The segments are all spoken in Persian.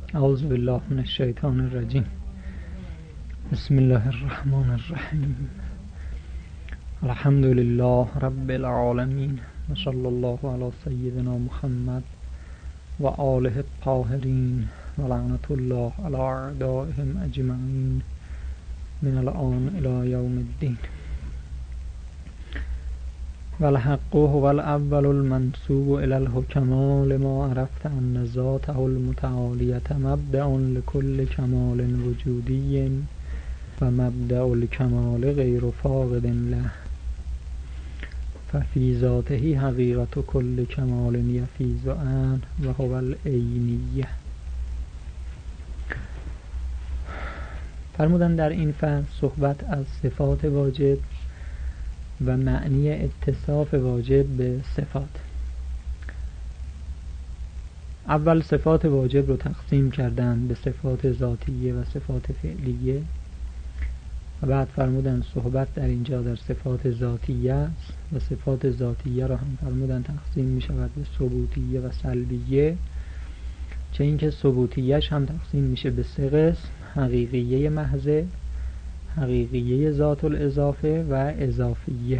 اعوذ بالله من الشیطان الرجیم. بسم الله الرحمن الرحیم. الحمد لله رب العالمین و صلی الله علی سیدنا محمد و آله الطاهرین و لعنت الله علی اعدائهم اجمعین من الآن الی یوم الدین. والحق هو الاول المنسوب الى الحكماء لما عرفت ان ذاته المتعالیة مبدأ لكل كمال وجودی و مبدأ الكمال غیر فاقد له، ففي ذاته حقیقت كل كمال یفیض عنه و هو العینیه. فرمودن در این فصل صحبت از صفات واجب و معنی اتصاف واجب به صفات. اول صفات واجب رو تقسیم کردن به صفات ذاتیه و صفات فعلیه و بعد فرمودن صحبت در اینجا در صفات ذاتیه است و صفات ذاتیه رو هم فرمودن تقسیم می شود به ثبوتیه و سلبیه، چه اینکه ثبوتیهش هم تقسیم میشه به سه قسم: حقیقیه محضه، حقیقیه ذات الاضافه و اضافیه.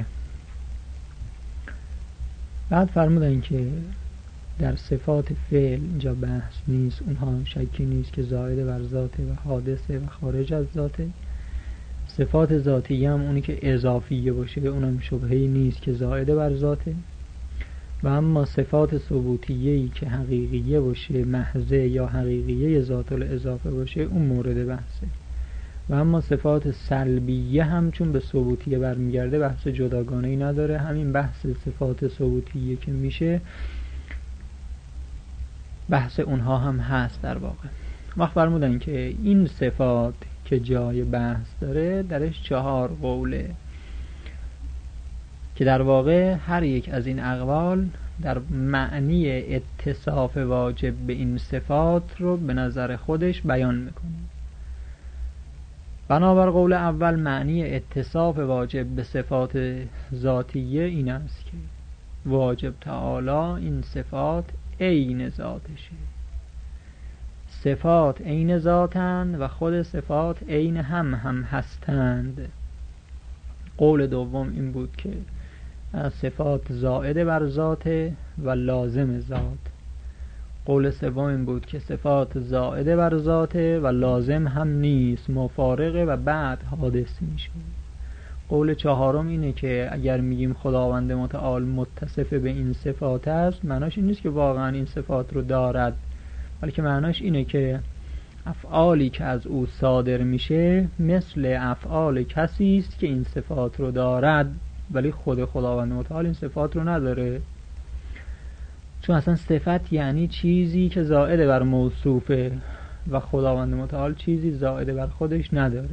بعد فرمودن که در صفات فعل اینجا بحث نیست، اونها شکی نیست که زائد بر ذاته و حادثه و خارج از ذاته. صفات ذاتیه هم اونی که اضافیه باشه اونم شبهه‌ای نیست که زائد بر ذاته، و اما صفات ثبوتیه‌ای که حقیقیه باشه محضه یا حقیقیه ذات الاضافه باشه اون مورد بحثه. و اما صفات سلبیه هم چون به ثبوتیه برمیگرده بحث جداگانه‌ای نداره، همین بحث صفات ثبوتیه که میشه بحث اونها هم هست در واقع. وقت فرمودن که این صفات که جای بحث داره درش 4 قوله که در واقع هر یک از این اقوال در معنی اتصاف واجب به این صفات رو به نظر خودش بیان میکنه. بنابر قول اول معنی اتصاف واجب به صفات ذاتیه این است که واجب تعالی این صفات عین ذاتشه. صفات عین ذاتند و خود صفات عین هم هستند. قول دوم این بود که صفات زائد بر ذات و لازم ذات. قول سوم این بود که صفات زائد بر ذات و لازم هم نیست، مفارقه و بعد حادث میشه. قول چهارم اینه که اگر میگیم خداوند متعال متصف به این صفات است، معناش این نیست که واقعا این صفات رو دارد، بلکه معناش اینه که افعالی که از او صادر میشه مثل افعال کسی است که این صفات رو دارد، ولی خود خداوند متعال این صفات رو نداره. چون اصلا صفت یعنی چیزی که زائد بر موصوفه و خداوند متعال چیزی زائد بر خودش نداره.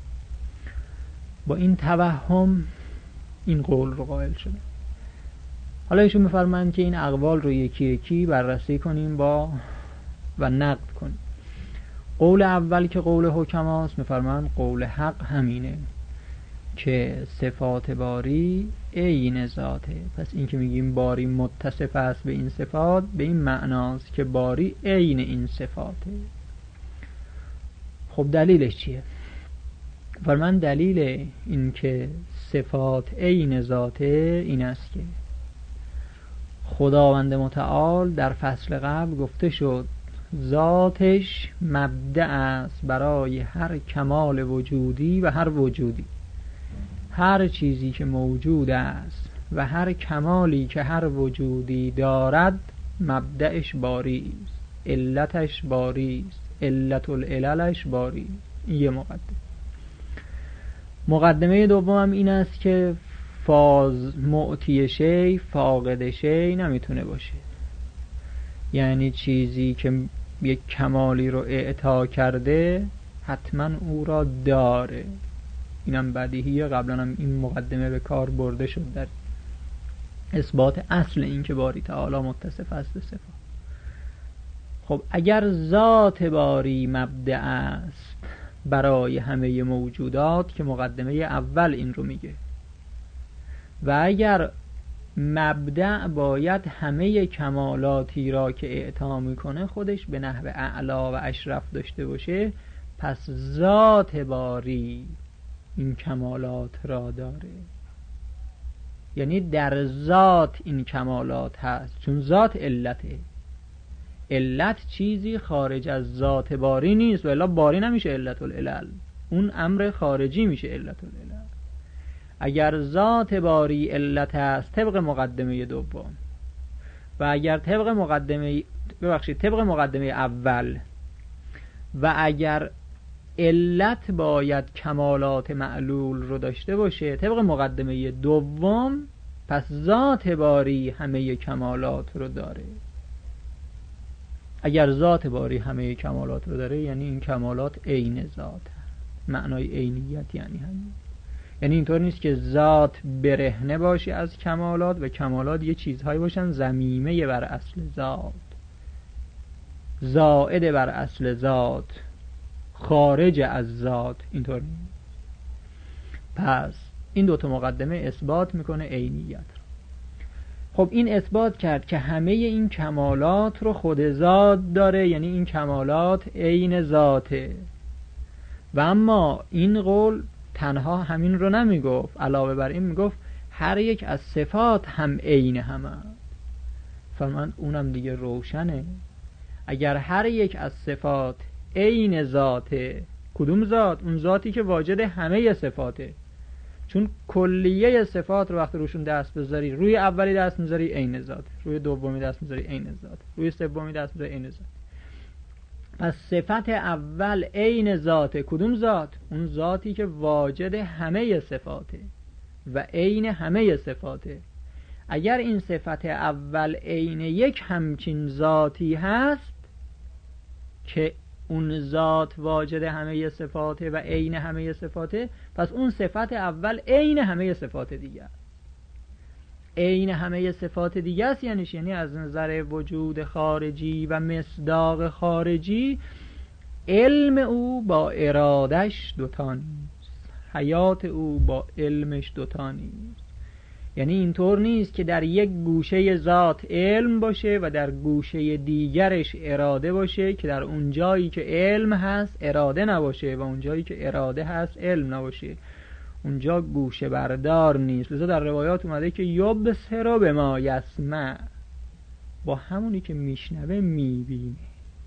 با این توهم این قول رو قائل شده. حالا ایشون می‌فرمایند که این اقوال رو یکی یکی بررسی کنیم و نقد کنیم. قول اول که قول حکماست، می‌فرمایند قول حق همینه که صفات باری عین ذاته. پس این که میگیم باری متصف است به این صفات به این معناست که باری عین این صفاته. خب دلیلش چیه؟ فرمان دلیل این که صفات عین ذاته این است که خداوند متعال در فصل قبل گفته شد ذاتش مبدأ است برای هر کمال وجودی و هر وجودی. هر چیزی که موجود است و هر کمالی که هر وجودی دارد مبدأش باری است، علتش باری است، علت العللش باری است. این یه مقدمه دوم هم این است که معطی شی فاقد شی نمیتونه باشه. یعنی چیزی که یک کمالی رو اعطا کرده حتما او را داره. اینم بدیهیه، قبلا هم این مقدمه به کار برده شد در اثبات اصل این که باری تعالی متصف است به صفات. خب اگر ذات باری مبدأ است برای همه موجودات که مقدمه اول این رو میگه، و اگر مبدأ باید همه کمالاتی را که اعطا میکنه خودش به نحو اعلا و اشرف داشته باشه، پس ذات باری این کمالات را داره. یعنی در ذات این کمالات هست، چون ذات علته. علت چیزی خارج از ذات باری نیست، و الا باری نمیشه علت العلل، اون امر خارجی میشه علت العلل. اگر ذات باری علت است طبق مقدمه دوم، و اگر طبق مقدمه اول، و اگر علت باید کمالات معلول رو داشته باشه طبق مقدمه دوم، پس ذات باری همه کمالات رو داره. اگر ذات باری همه کمالات رو داره یعنی این کمالات عین ذات، معنای عینیت یعنی همین. یعنی اینطور نیست که ذات برهنه باشه از کمالات و کمالات یه چیزهایی باشن ضمیمه بر اصل ذات، زائد بر اصل ذات، خارج از ذات، اینطور نیست. پس این دوتا مقدمه اثبات میکنه عینیت. خب این اثبات کرد که همه این کمالات رو خود ذات داره، یعنی این کمالات عین ذاته. و اما این قول تنها همین رو نمیگفت، علاوه بر این میگفت هر یک از صفات هم عین همه. فرمان اونم دیگه روشنه. اگر هر یک از صفات عین ذاته، کدوم ذات؟ اون ذاتی که واجد همه صفاته. چون کلیه صفات رو وقتی روشون دست بذاری، روی اولی دست میذاری عین ذات، روی دومی دست میذاری عین ذات، روی سومی دست میذاری عین ذات. پس صفت اول عین ذاته. کدوم ذات؟ اون ذاتی که واجد همه صفاته و عین همه صفاته. اگر این صفت اول عین یک همچین ذاتی هست که اون ذات واجد همه صفاته و عین همه صفاته، پس اون صفت اول عین همه صفات دیگه است. عین همه صفات دیگه است یعنی از نظر وجود خارجی و مصداق خارجی علم او با ارادش دوتا نیست، حیات او با علمش دوتا نیست. یعنی اینطور نیست که در یک گوشه ذات علم باشه و در گوشه دیگرش اراده باشه، که در اون جایی که علم هست اراده نباشه و اون جایی که اراده هست علم نباشه. اونجا گوشه بردار نیست. لذا در روایات اومده که یبصر بما یسمع، با همونی که میشنوه میبینه.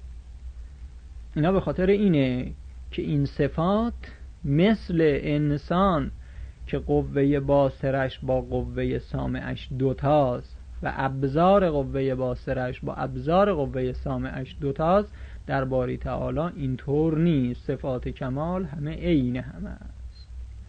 اینا به خاطر اینه که این صفات مثل انسان که قوه باصرش با قوه سامعش دوتاست و ابزار قوه باصرش با ابزار قوه سامعش دوتاست، در باری تعالی اینطور نیست. صفات کمال همه عین همه است.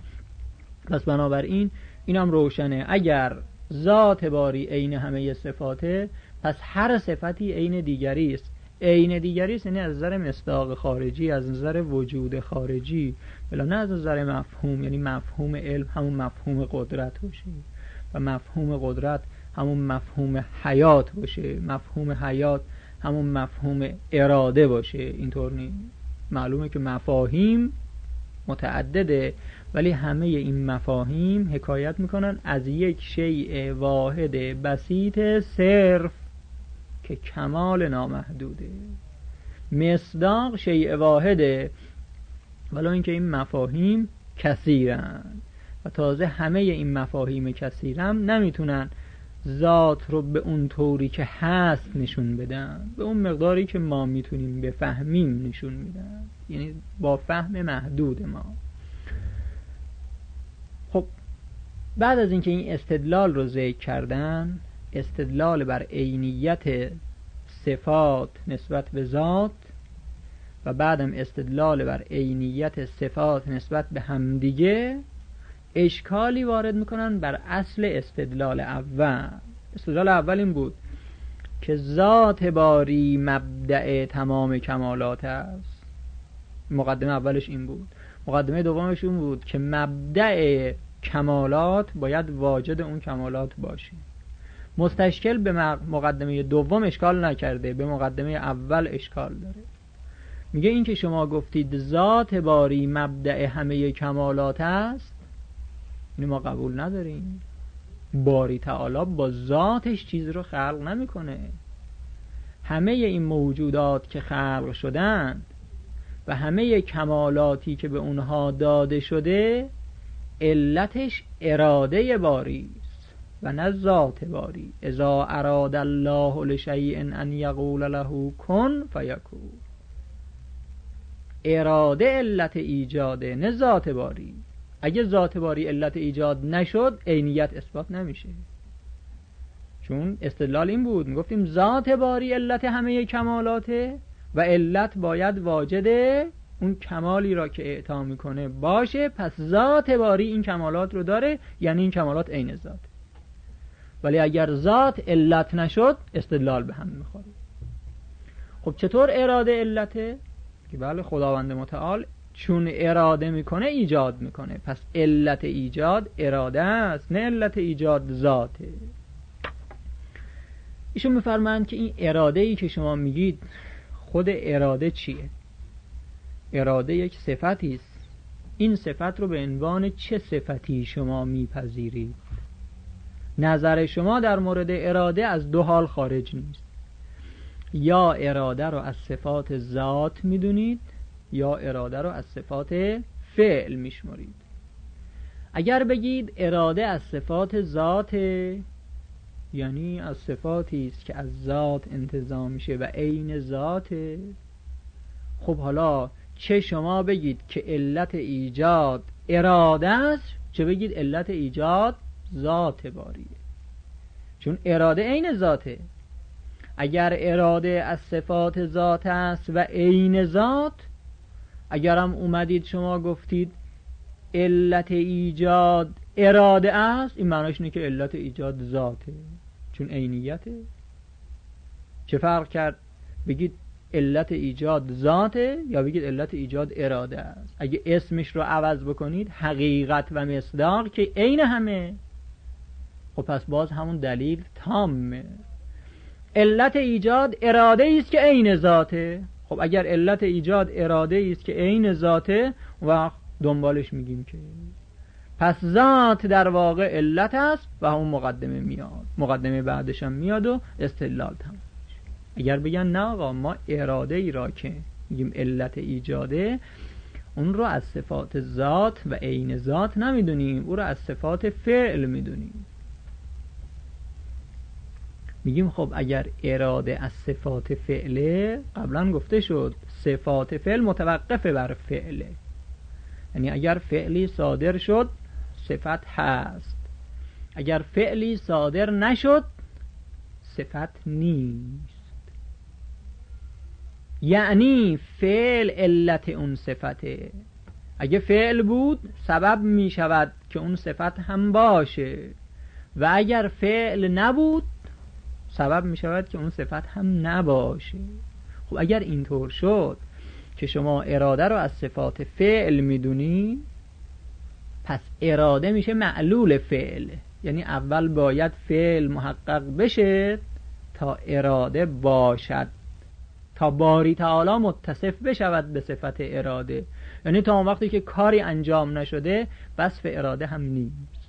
پس بنابراین اینم روشنه. اگر ذات باری عین همه صفاته، پس هر صفتی عین دیگری است. عین دیگری است یعنی از نظر مصداق خارجی، از نظر وجود خارجی، بلا نه از نظر مفهوم. یعنی مفهوم علم همون مفهوم قدرت باشه و مفهوم قدرت همون مفهوم حیات باشه، مفهوم حیات همون مفهوم اراده باشه. اینطور نیست. معلومه که مفاهیم متعدده، ولی همه این مفاهیم حکایت میکنن از یک شیء واحد بسیط صرف که کمال نامحدوده. مصداق شیء واحده، ولی اینکه این مفاهیم کثیرن و تازه همه این مفاهیم کثیرم نمیتونن ذات رو به اون طوری که هست نشون بدن، به اون مقداری که ما میتونیم بفهمیم نشون میدن، یعنی با فهم محدود ما. خب بعد از اینکه این استدلال رو ذکر کردن، استدلال بر عینیت صفات نسبت به ذات و بعدم استدلال بر عینیت صفات نسبت به همدیگه، اشکالی وارد میکنن بر اصل استدلال اول. استدلال اول این بود که ذات باری مبدأ تمام کمالات است. مقدمه اولش این بود. مقدمه دومش این بود که مبدأ کمالات باید واجد اون کمالات باشه. مستشکل به مقدمه دوم اشکال نکرده، به مقدمه اول اشکال داره. میگه این که شما گفتید ذات باری مبدأ همه کمالات است، اینو ما قبول نداریم. باری تعالی با ذاتش چیز رو خلق نمیکنه. همه این موجودات که خلق شدند و همه کمالاتی که به اونها داده شده علتش اراده باری است و نه ذات باری. اذا اراد الله لشیء ان یقول له کن فیکون. اراده علت ایجاده نه ذات باری. اگه ذات باری علت ایجاد نشد عینیت اثبات نمیشه. چون استدلال این بود، میگفتیم ذات باری علت همه کمالاته و علت باید واجد اون کمالی را که اعطا میکنه باشه، پس ذات باری این کمالات رو داره، یعنی این کمالات عین ذات. ولی اگر ذات علت نشد استدلال به هم میخوره. خب چطور اراده علته؟ که بله خداوند متعال چون اراده میکنه ایجاد میکنه، پس علت ایجاد اراده است نه علت ایجاد ذاته. ایشون میفرمایند که این اراده ای که شما میگید خود اراده چیه؟ اراده یک صفتی است. این صفت رو به عنوان چه صفتی شما میپذیرید؟ نظر شما در مورد اراده از دو حال خارج نیست. یا اراده رو از صفات ذات میدونید یا اراده رو از صفات فعل میشمرید. اگر بگید اراده از صفات ذات، یعنی از صفاتی است که از ذات انتزاع میشه و عین ذاته، خب حالا چه شما بگید که علت ایجاد اراده است، چه بگید علت ایجاد ذات باریه، چون اراده عین ذاته. اگر اراده از صفات ذات است و عین ذات، اگرم اومدید شما گفتید علت ایجاد اراده است، این معناش اینه که علت ایجاد ذاته، چون عینیته. چه فرق کرد بگید علت ایجاد ذاته یا بگید علت ایجاد اراده است؟ اگه اسمش رو عوض بکنید حقیقت و مصداق که عین همه، خب پس باز همون دلیل تامه. علت ایجاد اراده است که عین ذاته. خب اگر علت ایجاد اراده است که عین ذاته، وقت دنبالش میگیم که پس ذات در واقع علت است و اون مقدمه میاد، مقدمه بعدش هم میاد و استدلال تمام. اگر بگن نه آقا ما اراده ای را که میگیم علت ایجاده، اون رو از صفات ذات و عین ذات نمیدونیم، اون رو از صفات فعل میدونیم. میگیم خب اگر اراده از صفات فعله، قبلا گفته شد صفات فعل متوقف بر فعله، یعنی اگر فعلی صادر شد صفت هست، اگر فعلی صادر نشد صفت نیست. یعنی فعل علت اون صفته. اگه فعل بود سبب می شود که اون صفت هم باشه، و اگر فعل نبود سبب می شود که اون صفت هم نباشه. خب اگر اینطور شد که شما اراده رو از صفات فعل میدونی، پس اراده میشه معلول فعل، یعنی اول باید فعل محقق بشه تا اراده باشد، تا باری تعالی متصف بشود به صفت اراده. یعنی تا اون وقتی که کاری انجام نشده وصف اراده هم نیست.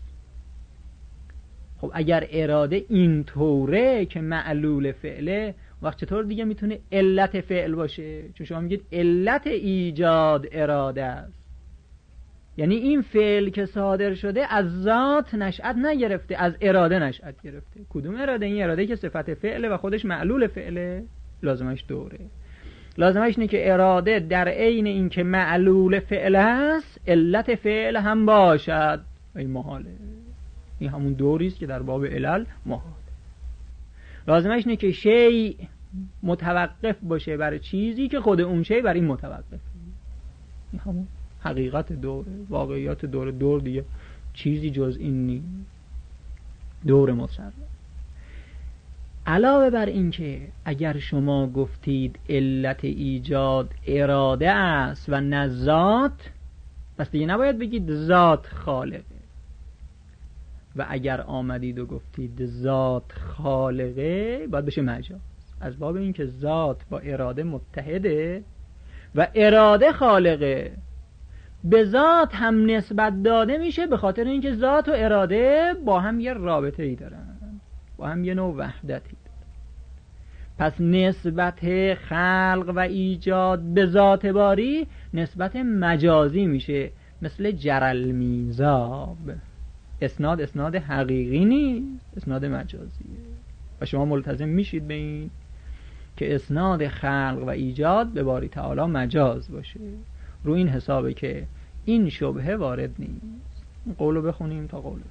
خب اگر اراده این طوره که معلول فعله، وقت چطور دیگه میتونه علت فعل باشه؟ چون شما میگید علت ایجاد اراده است، یعنی این فعل که صادر شده از ذات نشأت نگرفته، از اراده نشأت گرفته. کدوم اراده؟ این اراده که صفت فعله و خودش معلول فعله، لازمش دوره. لازمش اینه که اراده در عین این که معلول فعل است علت فعل هم باشد. این محاله، این همون دوری است که در باب علل محاله. لازمش اینه که شیء متوقف باشه بر چیزی که خود اون شیء بر این متوقف. این همون حقیقت دوره، واقعیات دوره. دور دیگه چیزی جز این نیست، دور مصرف. علاوه بر این که اگر شما گفتید علت ایجاد اراده است و نه ذات، پس دیگه نباید بگید ذات خالقه. و اگر آمدید و گفتید ذات خالقه، باید بشه مجاز، از باب این که ذات با اراده متحده و اراده خالقه. به ذات هم نسبت داده میشه به خاطر اینکه ذات و اراده با هم یه رابطه ای دارن، با هم یه نوع وحدتی. پس نسبت خلق و ایجاد به ذات باری نسبت مجازی میشه، مثل جرل میزاب. اسناد حقیقی نیست، اسناد مجازیه. و شما ملتزم میشید به این که اسناد خلق و ایجاد به باری تعالی مجاز باشه. رو این حسابه که این شبهه وارد نیست. قولو بخونیم تا قول.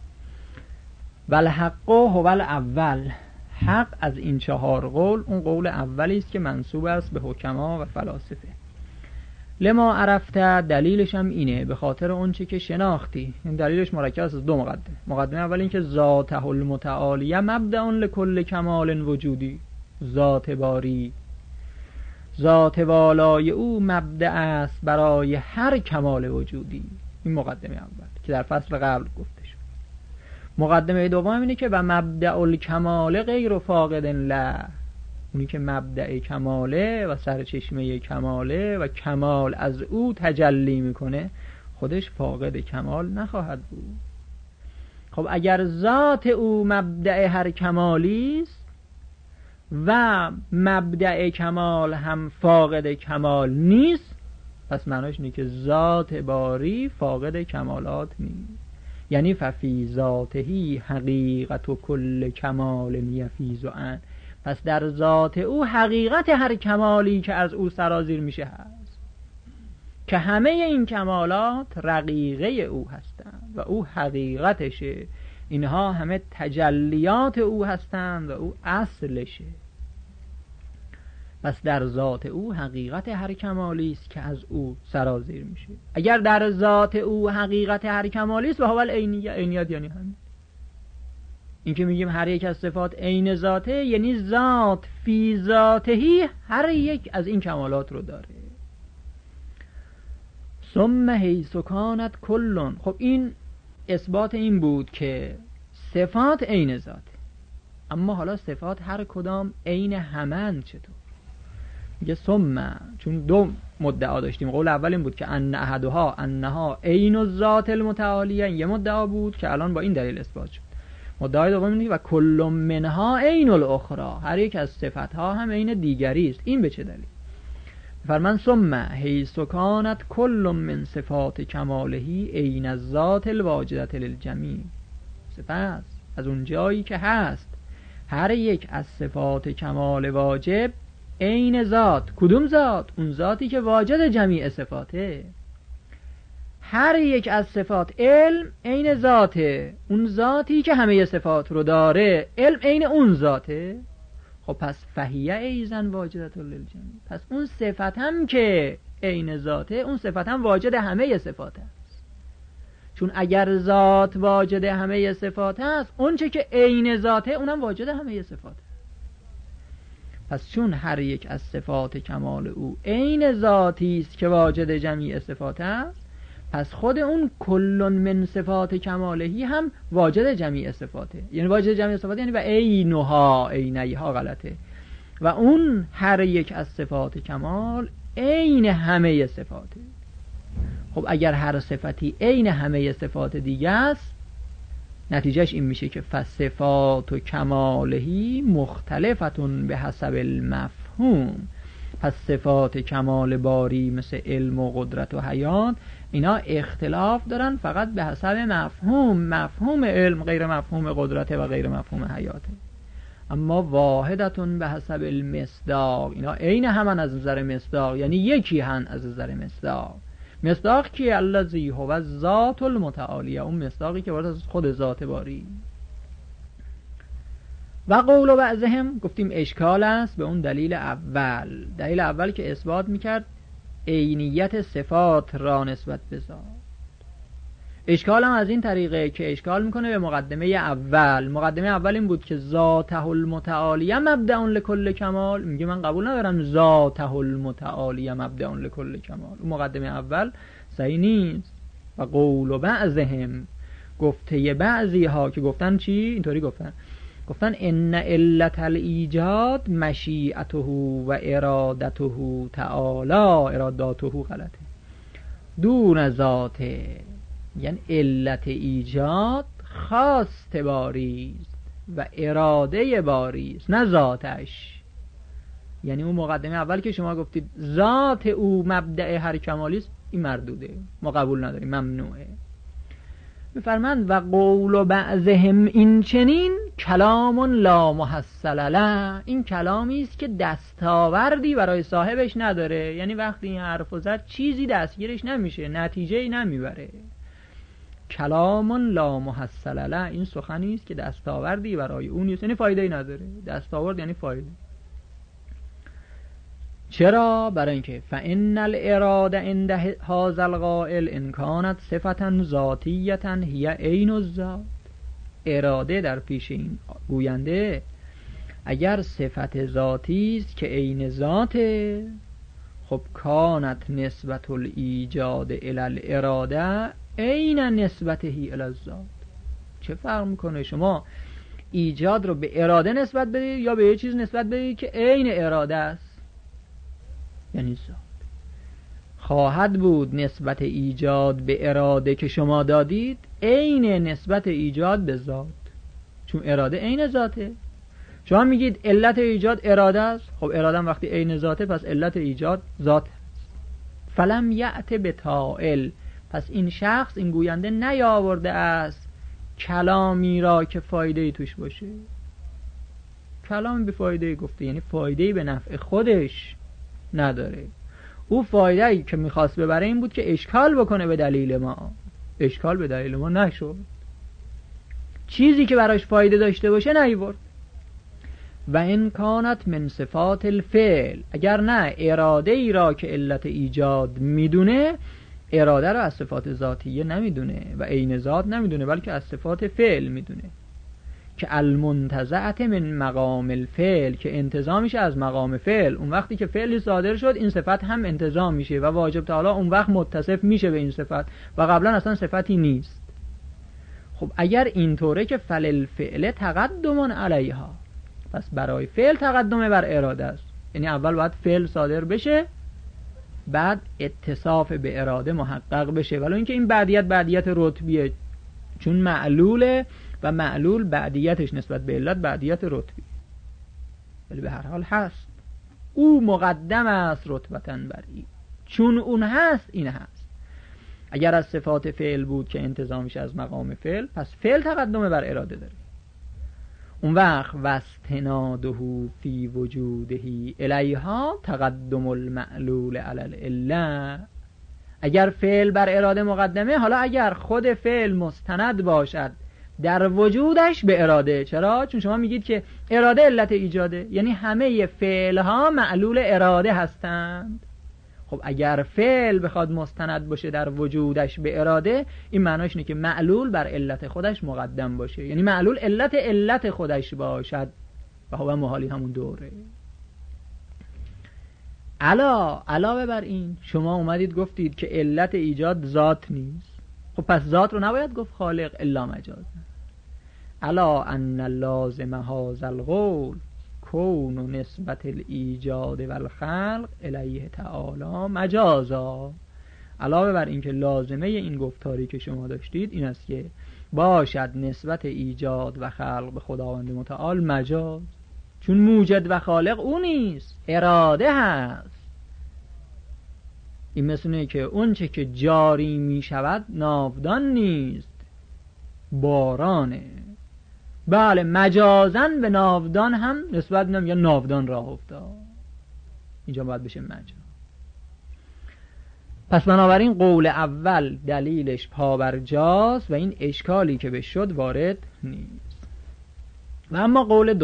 والحق هو الاول، حق از این 4 قول اون قول اولی است که منسوب است به حکما و فلاسفه. لما عرفته، دلیلش هم اینه، به خاطر اون چه که شناختی. این دلیلش مرکب است از 2 مقدمه. مقدمه اول این که ذاته المتعالیه مبدأ لکل کمال وجودی، ذات باری، ذات والای او مبدأ است برای هر کمال وجودی. این مقدمه اول که در فصل قبل گفته شد. مقدمه دوم اینه که و مبدأ الکمال غیر فاقد له، اونی که مبدأ کماله و سرچشمه کماله و کمال از او تجلی میکنه خودش فاقد کمال نخواهد بود. خب اگر ذات او مبدأ هر کمالی است و مبدأ کمال هم فاقد کمال نیست، پس معناش اینه که ذات باری فاقد کمالات نیست. یعنی ففی ذاته حقیقت و کل کمال یفیض عن، پس در ذات او حقیقت هر کمالی که از او سرازیر میشه هست، که همه این کمالات رقیقه او هستند و او حقیقتشه. اینها همه تجلیات او هستند و او اصلشه. پس در ذات او حقیقت هر کمالی است که از او سرازیر میشه. اگر در ذات او حقیقت هر کمالی است و هو العینیت، یعنی همین این که میگیم هر یک از صفات عین ذاته، یعنی ذات فی ذاتهی هر یک از این کمالات رو داره. ثم حیث کانت کلون، خب این اثبات این بود که صفات عین ذاته، اما حالا صفات هر کدام عین همن. چطور؟ میگه ثم، چون 2 مدعا داشتیم. قول اول این بود که ان احدها انها عین الذات المتعالیه، یه مدعا بود که الان با این دلیل اثبات شد. مدعای دوم اینه و کل منها عین الاخرى، هر یک از صفتها هم عین دیگری است. این به چه دلیل؟ فرمان ثم حیث کانت کل من صفات کمالهی عین الذات الواجدة للجمیع، سپس از اون جایی که هست هر یک از صفات کمال واجب عین ذات. کدوم ذات؟ اون ذاتی که واجد جمیع صفاته. هر یک از صفات علم عین ذاته، اون ذاتی که همه صفات رو داره علم عین اون ذاته. خب پس فهیه ایزن واجدة للجمیع، پس اون صفت هم که عین ذاته اون صفت هم واجد همه صفات است. چون اگر ذات واجد همه صفات است، اون چه که عین ذاته اونم واجد همه صفات است. پس چون هر یک از صفات کمال او عین ذاتی است که واجد جمیع صفات است، پس خود اون کل من صفات کمالهی هم واجد جمیع صفاته. یعنی واجد جمیع صفات یعنی و عینها، عینیها غلطه، و اون هر یک از صفات کمال عین همه صفاته. خب اگر هر صفتی عین همه صفات دیگه است، نتیجهش این میشه که فصفات و کمالهی مختلفتون به حسب المفهوم. پس صفات کمال باری مثل علم و قدرت و حیات اینا اختلاف دارن فقط به حسب مفهوم. مفهوم علم غیر مفهوم قدرت و غیر مفهوم حیاته. اما واحدتون به حسب المصداق، اینا عین همان از نظر مصداق، یعنی یکی هن از نظر مصداق. مصداق کی؟ الذی هو الذات المتعالیه، اون مصداقی که وارد از خود ذات باری. و قول بعضهم گفتیم اشکال است به اون دلیل اول. دلیل اول که اثبات میکرد عینیت صفات را نسبت به ذات. اشکال هم از این طریقه که اشکال میکنه به مقدمه اول. مقدمه اول این بود که ذاته المتعالیه مبدأ لکل کمال. میگه من قبول ندارم ذاته المتعالیه مبدأ لکل کمال. اون مقدمه اول صحیح نیست. و قول بعضهم، گفته بعضی ها که گفتن چی؟ اینطوری گفتن ان علت الایجاد مشیئته و ارادته تعالی. ارادته غلطه. دون ذاته، یعنی علت ایجاد خواست باریست و اراده باریست نه ذاتش. یعنی اون مقدمه اول که شما گفتید ذات او مبدأ هر کمالیست، این مردوده، ما قبول نداریم، ممنوعه. میفرمند و قول بعضهم این چنین کلام لا محصل له، این کلامی است که دستاوردی برای صاحبش نداره. یعنی وقتی این حرفو زد چیزی دستگیرش نمیشه، نتیجه‌ای نمیبره. کلام لا محصل له، این سخنی است که دستاوردی برای اون نیست، یعنی فایده‌ای نداره. دستاورد یعنی فایده. چرا؟ برای اینکه فإن الاراده عند هذا القائل ان كانت صفة ذاتیة هي عین الذات. اراده در پیش این گوینده اگر صفت ذاتی است که عین ذاته، خب کانت نسبت الایجاد الی الاراده عین نسبته الی الذات. چه فرق میکنه شما ایجاد رو به اراده نسبت بدید یا به یه چیز نسبت بدید که عین اراده است؟ یعنی ذات. خواهد بود نسبت ایجاد به اراده که شما دادید عین نسبت ایجاد به ذات، چون اراده عین ذاته. شما میگید علت ایجاد اراده است، خب اراده هم وقتی عین ذاته پس علت ایجاد ذات است. فلم یأت بتائل، پس این شخص، این گوینده نیاورده است کلامی را که فایده‌ای توش باشه. کلام به فایده‌ای گفته، یعنی فایده‌ای به نفع خودش نداره. او فایده‌ای که میخواست ببره این بود که اشکال بکنه به دلیل ما. اشکال به دلیل ما نشد. چیزی که براش فایده داشته باشه نیورد. و ان کانت من صفات الفعل، اگر نه اراده ای را که علت ایجاد میدونه، اراده را از صفات ذاتیه نمیدونه و عین ذات نمیدونه، بلکه از صفات فعل میدونه که المنتزعت من مقام الفعل، که انتزاع میشه از مقام فعل. اون وقتی که فعلی صادر شد این صفت هم انتزاع میشه و واجب تعالی اون وقت متصف میشه به این صفت و قبلا اصلا صفتی نیست. خب اگر اینطوره که فللفعل تقدم علیها، پس برای فعل تقدم بر اراده است. یعنی اول باید فعل صادر بشه بعد اتصاف به اراده محقق بشه، ولی اینکه این بعدیت رتبیه، چون معلوله و معلول بعدیتش نسبت به علت بعدیت رتبی، ولی به هر حال هست. او مقدم است رتبتن بر این، چون اون هست این هست. اگر از صفات فعل بود که انتظامیش از مقام فعل، پس فعل تقدم بر اراده داره. اون وقت واستناده فی وجوده الیها تقدم المعلول علی العله. اگر فعل بر اراده مقدمه، حالا اگر خود فعل مستند باشد در وجودش به اراده. چرا؟ چون شما میگید که اراده علت ایجاده، یعنی همه فعل ها معلول اراده هستند. خب اگر فعل بخواد مستند باشه در وجودش به اراده، این معناش اینه که معلول بر علت خودش مقدم باشه، یعنی معلول علت خودش باشد و هو محالی همون دوره. علاوه بر این شما اومدید گفتید که علت ایجاد ذات نیست. خب پس ذات رو نباید گفت خالق الا مجاز. الا ان لازم هذا القول کون نسبت الایجاد و الخلق الیه تعالی مجازا. علاوه بر این که لازمه این گفتاری که شما داشتید این است که باشد نسبت ایجاد و خلق به خداوند متعال مجاز، چون موجد و خالق او نیست، اراده هست. این مثل که اون چه که جاری می شود ناودان نیست، بارانه. بله مجازن به ناودان هم نسبت میدم، یا ناودان راه افتاد، اینجا باید بشه مجاز. پس بنابراین قول اول دلیلش پابرجاست و این اشکالی که به شد وارد نیست. و اما قول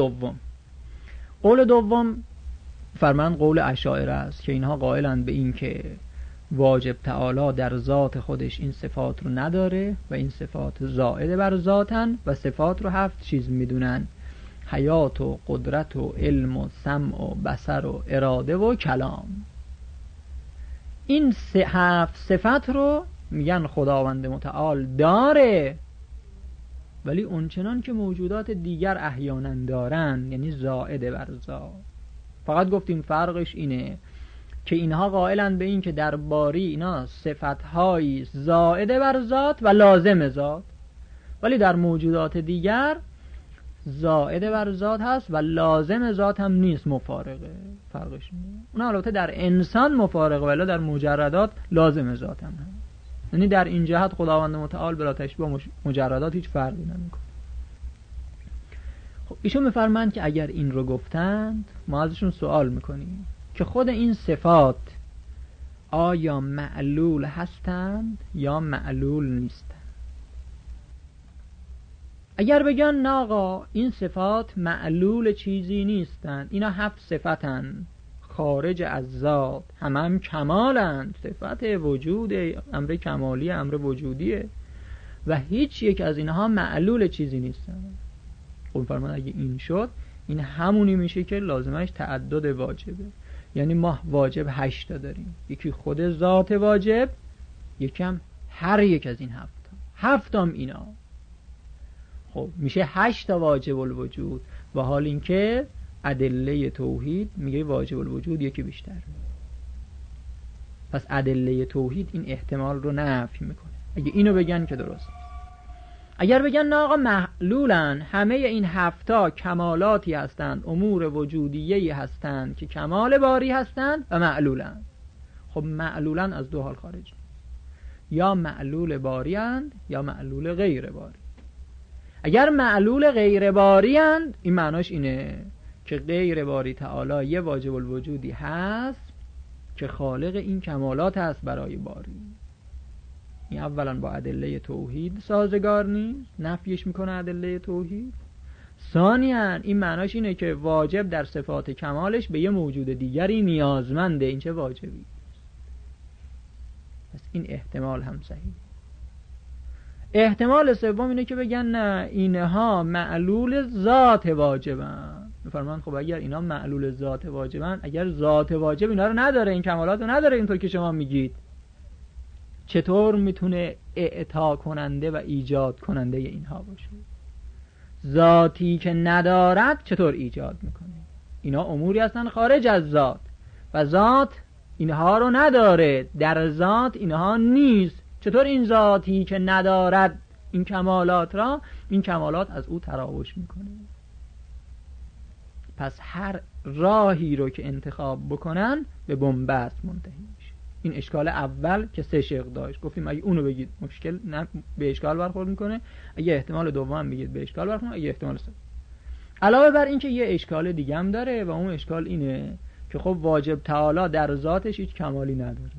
دوم فرمان قول اشاعره است که اینها قائلند به این که واجب تعالی در ذات خودش این صفات رو نداره و این صفات زائد بر ذاتن و صفات رو 7 چیز میدونن: حیات و قدرت و علم و سمع و بصر و اراده و کلام. این 7 صفت رو میگن خداوند متعال داره، ولی اونچنان که موجودات دیگر احیانا دارن، یعنی زائد بر ذات. فقط گفتیم فرقش اینه که اینها قائلند به این که در باری اینا صفت‌هایی زائده بر ذات و لازم ذات، ولی در موجودات دیگر زائده بر ذات هست و لازم ذات هم نیست، مفارقه، فرقش نیست. اون البته در انسان مفارقه، ولی در مجردات لازم ذات هم هست. یعنی در این جهت خداوند متعال بلا تشبیه مجردات هیچ فرقی نمیکنه. خب ایشون میفرمایند که اگر این رو گفتند ما ازشون سوال میکنیم که خود این صفات آیا معلول هستند یا معلول نیستند؟ اگر بگن نه آقا این صفات معلول چیزی نیستند، اینا 7 صفتند خارج از ذات، هم کمالند، صفت وجود، امر کمالی، امر وجودیه و هیچ یک از اینها معلول چیزی نیستند. خب فرمان اگه این شد، این همونی میشه که لازمش تعدد واجبه. یعنی ما واجب 8 تا داریم، یکی خود ذات واجب، یکم هر یک از این 7 تا اینا. خب میشه 8 تا واجب الوجود، و حال اینکه ادله توحید میگه واجب الوجود یکی بیشتر. پس ادله توحید این احتمال رو نفی میکنه اگه اینو بگن که درست. اگر بگن نه آقا معلولن، همه این 7 تا کمالاتی هستند، امور وجودیه‌ای هستند که کمال باری هستند و معلولن. خب معلولن از 2 حال خارج، یا معلول باری اند یا معلول غیر باری. اگر معلول غیر باری اند، این معناش اینه که غیر باری تعالی یه واجب الوجودی هست که خالق این کمالات هست برای باری. این اولا با ادله توحید سازگار نیست، نفیش میکنه ادله توحید. ثانیاً این معناش اینه که واجب در صفات کمالش به یه موجود دیگری نیازمنده. این چه واجبی؟ پس این احتمال هم صحیح. احتمال سوم اینه که بگن نه اینها معلول ذات واجبن. میفرمان خب اگر اینا معلول ذات واجبن، اگر ذات واجب اینا رو نداره، این کمالات رو نداره اینطور که شما میگید، چطور میتونه اعطا کننده و ایجاد کننده اینها باشه؟ ذاتی که ندارد چطور ایجاد میکنه؟ اینا اموری هستن خارج از ذات و ذات اینها رو نداره، در ذات اینها نیست. چطور این ذاتی که ندارد این کمالات را، این کمالات از او تراوش میکنه؟ پس هر راهی رو که انتخاب بکنن به بنبست منتهی میشه. این اشکال اول که 3 شق داشت، گفتیم اگه اونو بگید مشکل نه به اشکال برخورد میکنه، اگه احتمال دوم بگید به اشکال برخورد میکنه، اگه احتمال سوم. علاوه بر این که یه اشکال دیگه هم داره و اون اشکال اینه که خب واجب تعالی در ذاتش هیچ کمالی نداره،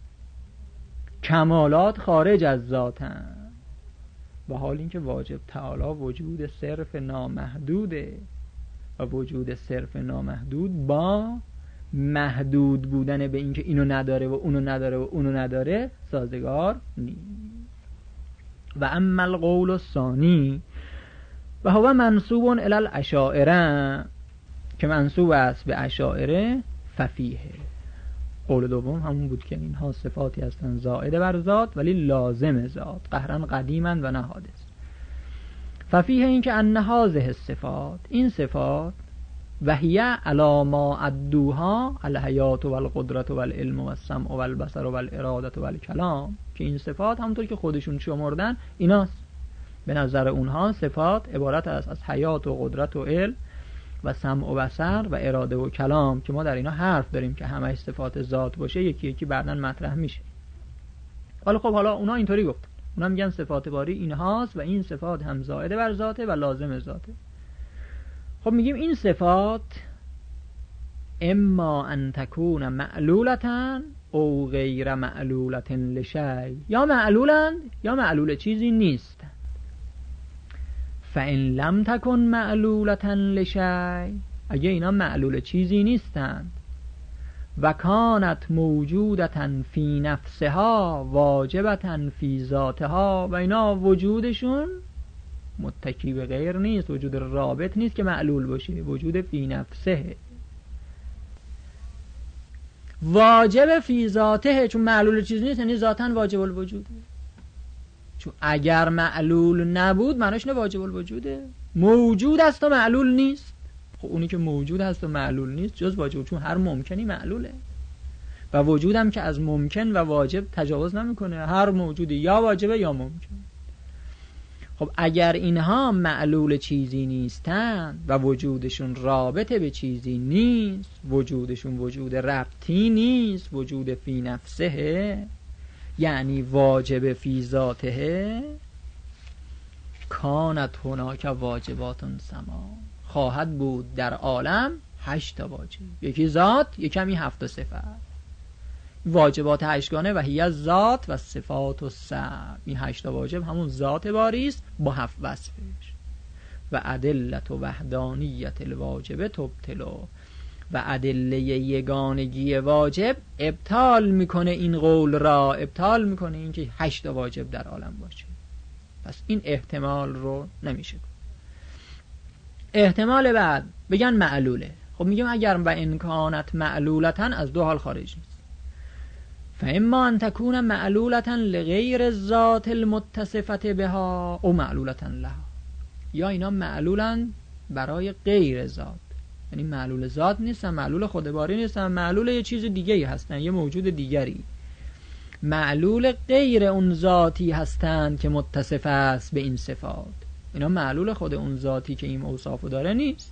کمالات خارج از ذاتن، و حال اینکه واجب تعالی وجود صرف نامحدوده و وجود صرف نامحدود با محدود بودن به اینکه اینو نداره و اونو نداره و اونو نداره سازگار نیست. و اما القول الثانی و هو منسوب الی الاشاعره، که منسوب است به اشاعره، ففیه. قول دوم همون بود که اینها صفاتی هستند زائده بر ذات ولی لازم ذات، قهرن قدیما و نه حادث. ففیه این که ان هذه الصفات، این صفات، و هی علی ما ادوها الحیات و القدرت و العلم و السمع و البصر و الاراده و الکلام، که این صفات همونطور که خودشون شمردن ایناست. به نظر اونها صفات عبارت است از حیات و قدرت و علم و سمع و بصر و اراده و کلام، که ما در اینا حرف داریم که همه صفات ذات باشه، یکی یکی بعداً مطرح میشه. حالا خب حالا اونا اینطوری گفتن، اونا میگن صفات باری اینهاست و این صفات هم زائده بر ذاته و لازم ذاته. خب میگیم این صفات اما ان تکون معلولتن او غیر معلولتن لشیء، یا معلولند یا معلول چیزی نیستند. فان لم تکن معلولتن لشیء، اگه اینا معلول چیزی نیستند، و کانت موجودتن فی نفسها واجبتن فی ذاتها، و اینا وجودشون متکی به غیر نیست، وجود رابط نیست که معلول باشه، وجود فی نفسه، واجب فی ذاته، چون معلول چیز نیست یعنی ذاتاً واجب الوجوده. چون اگر معلول نبود معناش نه واجب الوجوده، موجود است و معلول نیست. خب اونی که موجود هست و معلول نیست جز واجب، چون هر ممکنی معلوله. و وجودم که از ممکن و واجب تجاوز نمیکنه، هر موجودی یا واجبه یا ممکن. خب اگر اینها معلول چیزی نیستن و وجودشون رابطه به چیزی نیست، وجودشون وجود ربطی نیست، وجود فی نفسه، یعنی واجب فی ذاته، کانت هناک واجبات سما، خواهد بود در عالم 8 واجب، یکی ذات، یکی 7 صفت. واجبات 8 گانه و هی ذات و صفات و سبع، این 8 واجب همون ذات باری است با 7 وصفش. و ادلت و وحدانیت الواجب تبطلو، و ادله یگانگی واجب ابطال میکنه این قول را، ابطال میکنه این که 8 واجب در عالم باشه. پس این احتمال رو نمیشه. احتمال بعد بگن معلوله. خب میگم اگر و امکانت معلولتاً از 2 حال خارج نیست. فاما ان تكون معلولة لغیر الذات المتصفة بها او معلولة لها، یا اینا معلولن برای غیر ذات، یعنی معلول ذات نیستن، معلول خودباری نیستن، معلول یه چیز دیگه‌ای هستن، یه موجود دیگری، معلول غیر اون ذاتی هستند که متصف است به این صفات. اینا معلول خود اون ذاتی که این اوصافو داره نیست،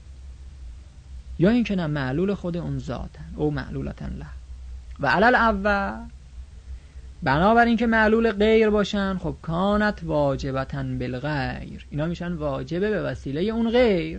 یا این که نه معلول خود اون ذاتن او معلولة لها. و علل اول، بنابراین که معلول غیر باشن، خب کانت واجبتن بالغیر، اینا میشن واجبه به وسیله اون غیر.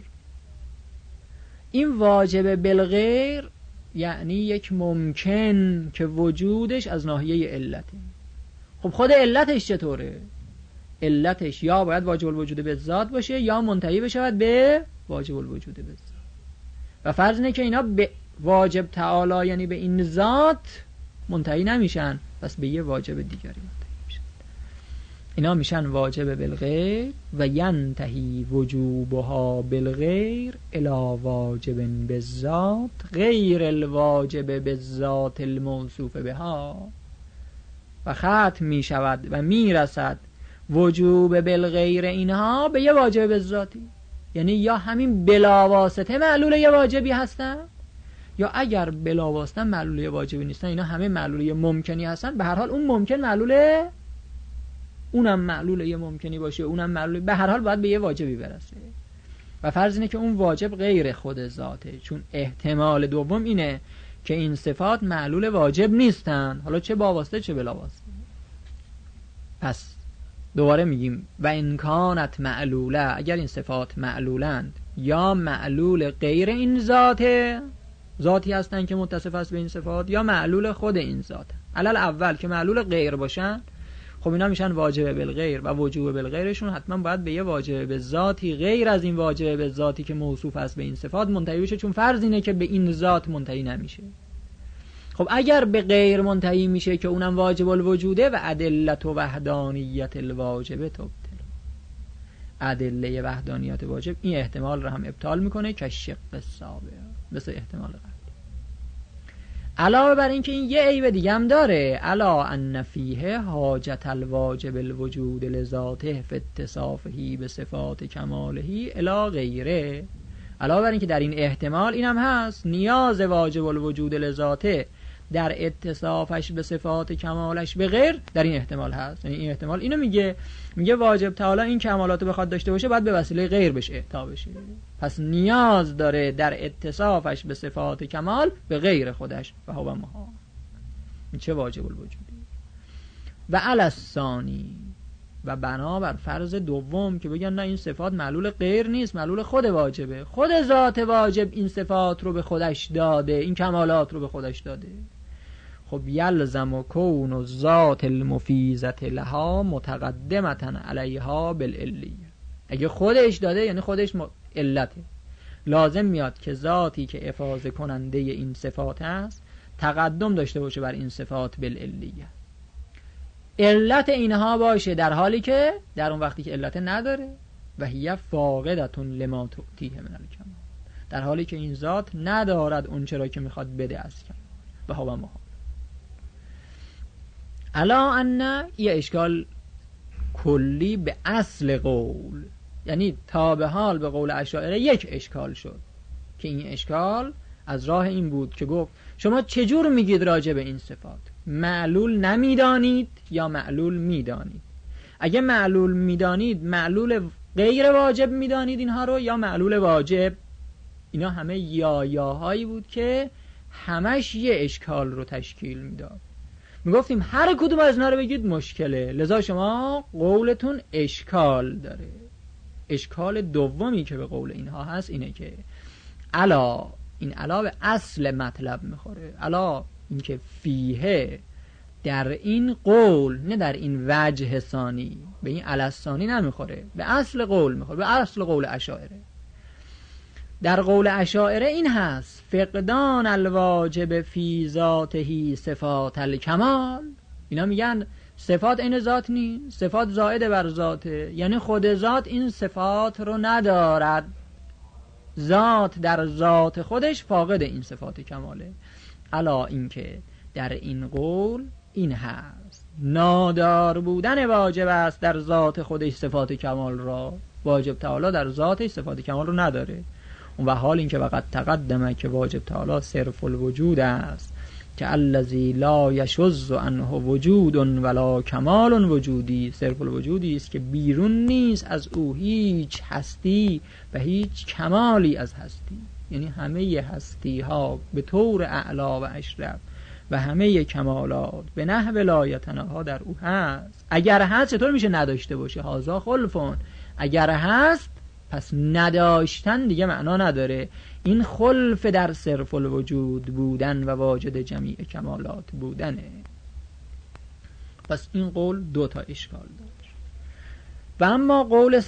این واجبه بالغیر یعنی یک ممکن که وجودش از ناحیه علته. خب خود علتش چطوره؟ علتش یا باید واجب الوجود به ذات باشه یا منتهی بشود به واجب الوجود به ذات. و فرض اینه که اینا به واجب تعالی یعنی به این ذات منتهی نمیشن، پس به یه واجب دیگری منتهی میشن. اینا میشن واجب بالغیر و ینتهی وجوبها بالغیر الی واجب بالذات غیر الواجب بالذات الموصوف بها، و ختم میشود و میرسد وجوب بالغیر اینها به یه واجب بالذاتی، یعنی یا همین بلاواسطه معلول یه واجبی هستن، یا اگر بلاواسطه معلول یه واجبی نیستن، اینا همه معلول یه ممکنی هستن. به هر حال اون ممکن معلوله، اونم معلول یه ممکنی باشه، اونم معلول، به هر حال باید به یه واجبی برسه. و فرض اینه که اون واجب غیر خود ذاته، چون احتمال دوم اینه که این صفات معلول واجب نیستن، حالا چه با واسطه چه بلا واسطه. پس دوباره میگیم و ان کانت معلوله، اگر این صفات معلولند یا معلول غیر این ذاته، ذاتی هستن که متصف است به این صفات، یا معلول خود این ذات. علل اول که معلول غیر باشن، خب اینا میشن واجب بالغیر و وجوب بالغیرشون حتما باید به یه واجب به ذاتی غیر از این واجب به ذاتی که موصوف است به این صفات منتهی بشه، چون فرض اینه که به این ذات منتهی نمیشه. خب اگر به غیر منتهی میشه که اونم واجب الوجوده، و ادلت و وحدانیت الواجب تبطل، ادله وحدانیت واجب این احتمال رو هم ابطال میکنه که شق السابع، مثل احتمال قبلی. علاوه بر این که این یه عیب دیگه هم داره، الا ان فیه حاجت الواجب الوجود لذاته فی اتصافه به صفات کماله الی غیره. علاوه بر این که در این احتمال اینم هست، نیاز واجب الوجود لذاته در اتصافش به صفات کمالش به غیر در این احتمال هست. یعنی این احتمال اینو میگه واجب تعالی این کمالات بخواد داشته باشه باید به وسیله غیر بشه احاطه بشه، پس نیاز داره در اتصافش به صفات کمال به غیر خودش و هو محال. این چه واجب الوجودی. و علی الثانی، و بنابر فرض دوم که بگن نه این صفات معلول غیر نیست، معلول خود واجبه، خود ذات واجب این صفات رو به خودش داده، این کمالات رو به خودش داده. خب یلزم و کون و ذات المفیزت لها متقدمتا علیها بالعلیه. اگه خودش داده یعنی خودش علته، لازم میاد که ذاتی که افاضه کننده این صفات است تقدم داشته باشه بر این صفات بالعلیه، علت اینها باشه، در حالی که در اون وقتی که علت نداره و هی فاقدتون لما تؤتیه من الکمال، در حالی که این ذات ندارد اون چرا که میخواد بده از کمال و هو محال. الا ان یه اشکال کلی به اصل قول، یعنی تا به حال به قول اشاعره یک اشکال شد که این اشکال از راه این بود که گفت شما چجور میگید راجع به این صفات؟ معلول نمیدانید یا معلول میدانید؟ اگه معلول میدانید معلول غیر واجب میدانید اینها رو یا معلول واجب؟ اینا همه یاهایی بود که همش یه اشکال رو تشکیل میداد. میگفتیم هر کدوم از اینا رو بگید مشکله، لذا شما قولتون اشکال داره. اشکال دومی که به قول اینها هست اینه که این علا به اصل مطلب میخوره. علا این که فیه در این قول، نه در این وجه ثانی، به این علی ثانی نمیخوره، به اصل قول میخوره، به اصل قول اشاعره. در قول اشاعره این هست فقدان الواجب فی ذاته صفات الکمال. اینا میگن صفات این ذات نیست، صفات زائد بر ذاته، یعنی خود ذات این صفات رو ندارد، ذات در ذات خودش فاقد این صفات کماله. الا این که در این قول این هست نادار بودن واجب است در ذات خودش صفات کمال را، واجب تعالی در ذاتش صفات کمال رو نداره. و حال این که وقت تقدمه که واجب تعالی صرف الوجود است که الذی لا یشذ عنه وجود ولا کمال وجودی، صرف الوجودی است که بیرون نیست از او هیچ هستی و هیچ کمالی از هستی. یعنی همه هستی ها به طور اعلی و اشرف و همه کمالات به نحو لا یتناها در او هست. اگر هست چطور میشه نداشته باشه؟ هازا خلفون. اگر هست پس نداشتن دیگه معنا نداره. این خلف در صرف الوجود بودن و واجد جمیع کمالات بودنه. پس این قول دو تا اشکال داشت. و اما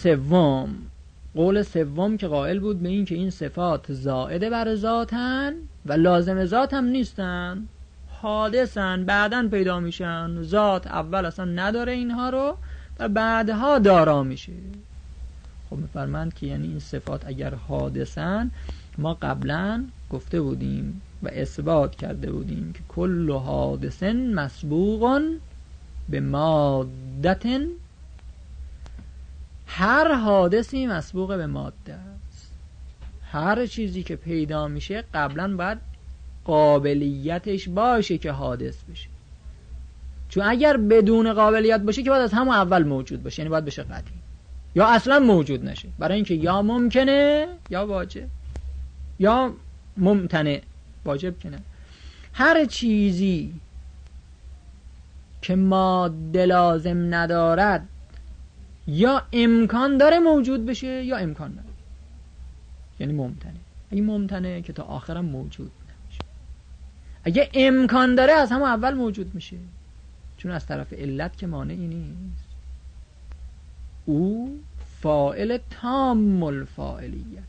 قول سوم که قائل بود به این که این صفات زائد بر ذاتن و لازم ذات هم نیستن، حادثن، بعدن پیدا میشن، ذات اول اصلا نداره اینها رو و بعدها دارا میشه. خب میفرمند که یعنی این صفات اگر حادثن، ما قبلا گفته بودیم و اثبات کرده بودیم که کل حادثن مسبوق به مادت، هر حادثی مسبوق به ماده است. هر چیزی که پیدا میشه قبلا باید قابلیتش باشه که حادث بشه، چون اگر بدون قابلیت باشه که باید از همون اول موجود باشه، یعنی باید بشه قطعی یا اصلا موجود نشه، برای اینکه یا ممکنه یا واجب یا ممتنع، واجب کنه. هر چیزی که ماده لازم ندارد یا امکان داره موجود بشه یا امکان نداره، یعنی ممتنع. اگه ممتنع که تا آخرم موجود نمیشه، اگه امکان داره از همون اول موجود میشه، چون از طرف علت که مانعی نیست. او فاعل تام الفاعلیت.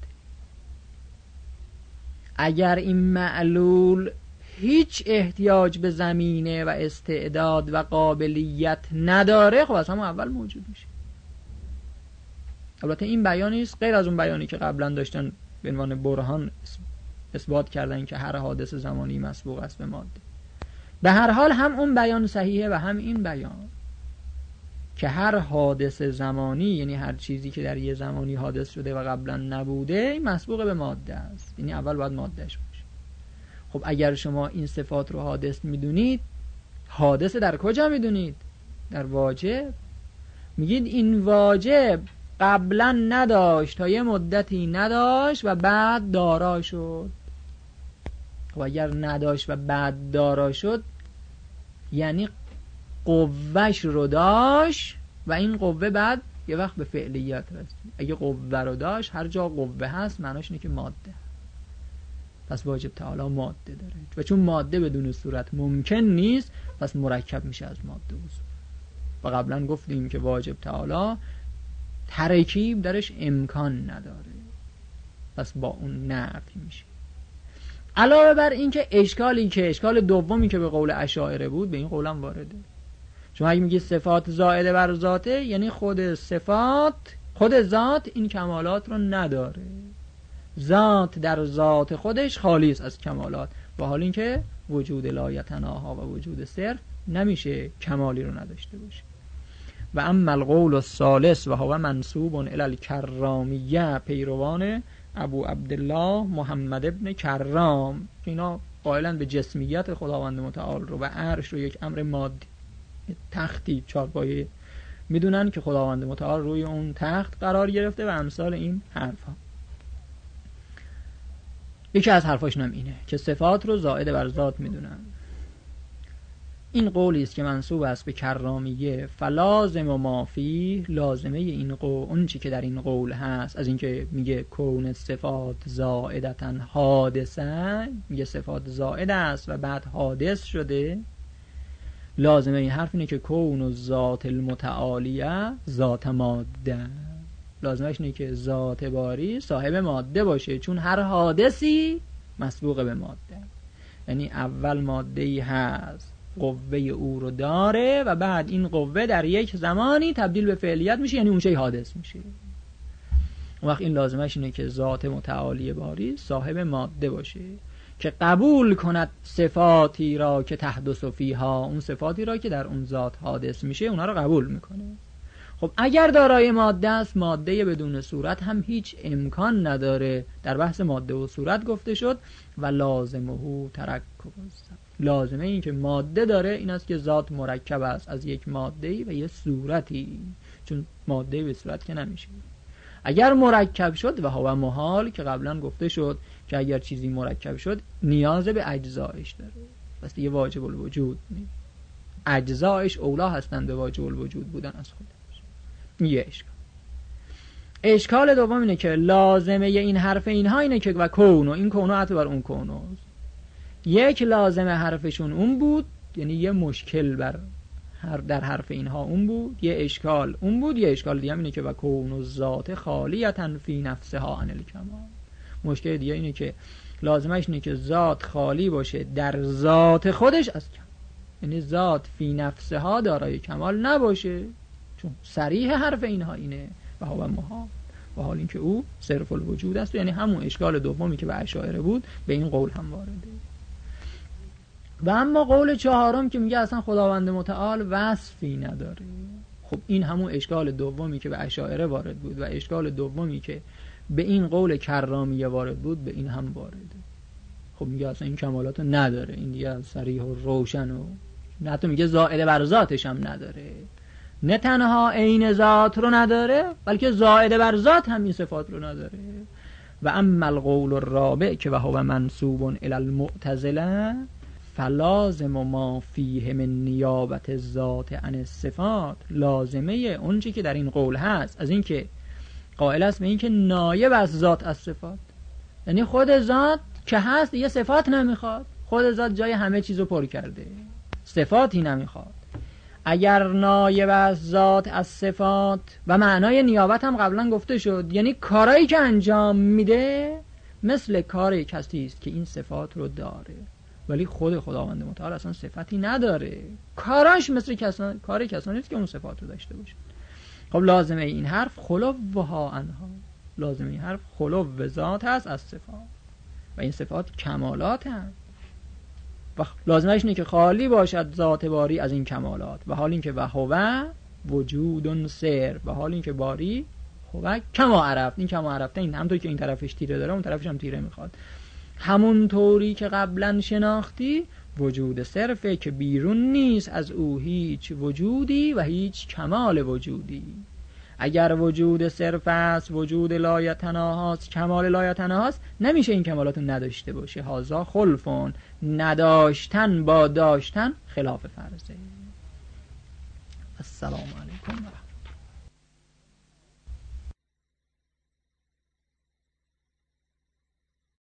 اگر این معلول هیچ احتیاج به زمینه و استعداد و قابلیت نداره، خب از همون اول موجود میشه. البته این بیانی است غیر از اون بیانی که قبلا داشتن به عنوان برهان اثبات کردن که هر حادث زمانی مسبوق است به ماده. به هر حال هم اون بیان صحیحه و هم این بیان که هر حادث زمانی، یعنی هر چیزی که در یه زمانی حادث شده و قبلا نبوده، این مسبوق به ماده است، یعنی اول باید مادهش باشه. خب اگر شما این صفات رو حادث میدونید، حادث در کجا میدونید؟ در واجب. میگید این واجب قبلا نداشت، تا یه مدتی نداشت و بعد دارا شد. خب اگر نداشت و بعد دارا شد، یعنی قوهش رو داشت و این قوه بعد یه وقت به فعلیت رسید. اگه قوه رو داشت، هر جا قوه هست معناش اینه که ماده، پس واجب تعالی ماده داره و چون ماده بدون صورت ممکن نیست، پس مرکب میشه از ماده و صورت. و قبلا گفتیم که واجب تعالی ترکیب درش امکان نداره، پس با اون نفی میشه. علاوه بر این که اشکال دومی که به قول اشاعره بود به این قولم وارده. شما اگه میگی صفات زائده بر ذاته، یعنی خود ذات این کمالات رو نداره، ذات در ذات خودش خالی است از کمالات، و حال این که وجود لا یتناها و وجود صرف نمیشه کمالی رو نداشته باشه. و اما القول الثالث و هو منسوب الی الکرامیه، پیروان ابو عبدالله محمد ابن کرام، اینا قائلن به جسمیت خداوند متعال رو و عرش رو یک امر مادی، تختی چارپایه میدونن که خداوند متعال روی اون تخت قرار گرفته و امثال این حرفا. یکی از حرفاشون هم اینه که صفات رو زائد بر ذات میدونن. این قولی است که منسوب است به کرامیه. فلازم و مافی، لازمه این قول، اون چی که در این قول هست از اینکه میگه کون صفات زائدتاً حادثه، میگه صفات زائد است و بعد حادث شده، لازمه این حرف اینه که کون و ذات المتعالیه ذات ماده، لازمش اینه که ذات باری صاحب ماده باشه، چون هر حادثی مسبوق به ماده، یعنی اول ماده‌ای هست قوه او رو داره و بعد این قوه در یک زمانی تبدیل به فعلیت میشه، یعنی اون چیز حادث میشه. اون وقت این لازمش اینه که ذات متعالی باری صاحب ماده باشه که قبول کند صفاتی را که تحدث فیها، اون صفاتی را که در اون ذات حادث میشه اونا رو قبول میکنه. خب اگر دارای ماده است، ماده بدون صورت هم هیچ امکان نداره. در بحث ماده و صورت گفته شد و لازمه ترکب، لازمه این که ماده داره این است که ذات مرکب است از یک ماده‌ای و یک صورتی، چون ماده به صورت که نمیشه. اگر مرکب شد و هو محال، که قبلا گفته شد که اگر چیزی مرکب شد نیاز به اجزایش داره، پس دیگه واجب الوجود نیست، اجزایش اولا هستند به واجب الوجود بودن از خودش. این یه اشکال. اشکال دوم اینه که لازمه این حرف اینها اینه که و کونو، این کونو عطف بر اون کونوست. یک لازمه حرفشون اون بود، یعنی یه مشکل بر در حرف اینها اون بود، یه اشکال اون بود، یه اشکال دیگه اینه که و کون ذات خالیتن فی نفسها عن الکمال. مشکل دیگه اینه که لازمش اینه که ذات خالی باشه در ذات خودش از کمال، یعنی ذات فی نفسها دارای کمال نباشه، چون صریح حرف اینها اینه و هو محال، و حال اینکه او صرف الوجود است. یعنی همون اشکال دومی که به اشاعره بود به این قول هم وارده. و اما قول چهارم که میگه اصلا خداوند متعال وصفی نداره، خب این همون اشکال دومی که به اشاعره وارد بود و اشکال دومی که به این قول کرامیه وارد بود به این هم وارده. خب میگه اصلا این کمالاتو نداره، این دیگه صریح و روشن و نه، حتی میگه زائد بر ذاتش هم نداره، نه تنها عین ذات رو نداره بلکه زائد بر ذات هم این صفات رو نداره. و اما القول الرابع که و هو منسوب الی المعتزله فلازم ما فیه من نیابت الذات عن الصفات، لازمه اون چی که در این قول هست از این که قائل است به این که نایب از ذات از صفات، یعنی خود ذات که هست یه صفات نمیخواد، خود ذات جای همه چیزو پر کرده، صفاتی نمیخواد. اگر نایب از ذات از صفات، و معنای نیابت هم قبلا گفته شد، یعنی کارایی که انجام میده مثل کار کسی است که این صفات رو داره ولی خود خداوند متعال اصلا صفتی نداره، کاراش مثل کار کسانی است که اون صفات رو داشته باشه. خب لازمه این حرف خلوها عنها، لازمه این حرف خلو ذات هست از صفات و این صفات کمالات هست و لازمش اینه که خالی باشد ذات باری از این کمالات. و حال این که هو وجود سر، و حال این که باری هو کما عرفت، این کما عرفته این همونطور که این طرفش تیره داره اون طرفش هم تیره میخواد، همون طوری که قبلا شناختی وجود صرفه که بیرون نیست از او هیچ وجودی و هیچ کمال وجودی. اگر وجود صرف است، وجود لایتناهاست، کمال لایتناهاست، نمیشه این کمالاتو نداشته باشه. هازا خلفون، نداشتن با داشتن خلاف فرضه. السلام علیکم.